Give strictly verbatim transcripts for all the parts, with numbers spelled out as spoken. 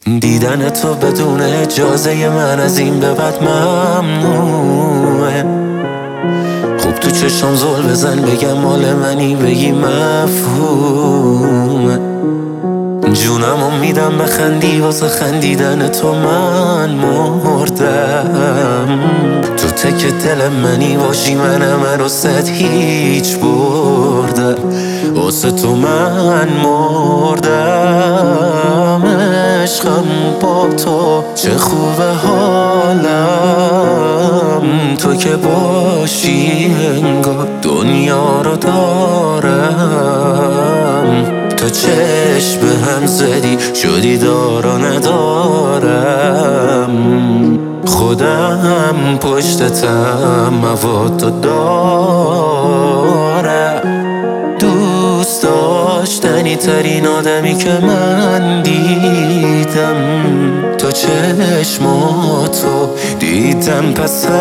دیدن تو بدون اجازه من از این به بعد ممنوعه. خوب تو چشم زل بزن بگم مال منی بگی مفهومه. جونمو میدم بخندی واسه خندیدن تو من مردم. تو تک دل منی باشی منم عروست هیچ بردم. واسه تو من مردم. عشقم با تو چه خوبه حالم. تو که باشی انگار دنیا رو دارم. تو چشم به هم زدی شدی دار و ندارم. خودم پشتتم مواد و دارم. دوست داشتنی ترین آدمی که من دیدم. تو چشماتو دیدم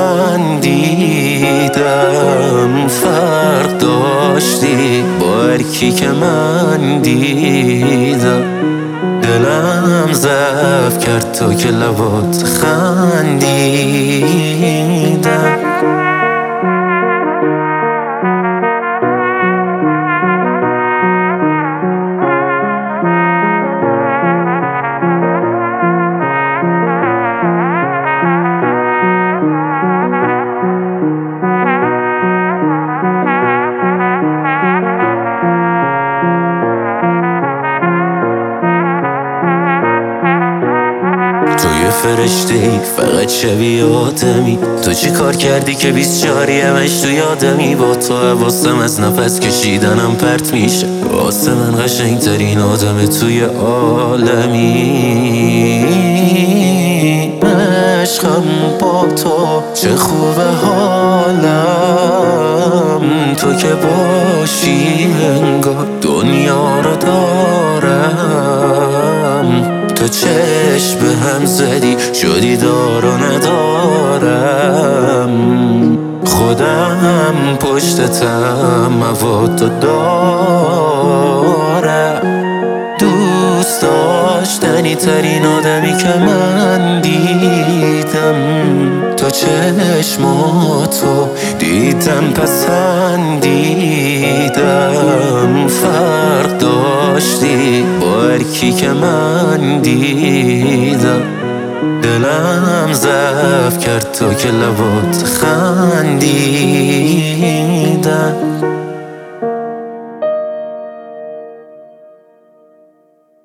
پسندیدم. فرق داشتی با هر کی که من دیدم. دلم ضعف کرد تو که لبات خندیدم. تو یه فرشته ای فقط شبیه آدمی. تو چی کار کردی که بیست چهاری همش تو یادمی. با تو حواسم از نفس کشیدنم پرت میشه. واسه من قشنگ ترین آدم توی عالمی. عشقم با تو چه خوبه حالم. تو که باشی انگار دنیا رو دارم. تو چشم به هم زدی شدی دار و ندارم. خودم پشتتم مواد و دارم. دوست داشتنی ترین آدمی که من دیدم. تو چشماتو دیدم پسندیدم. فرق داشتی با هر کی که من دیدم. دلم ضعف کرد تو که لبات خندیدم.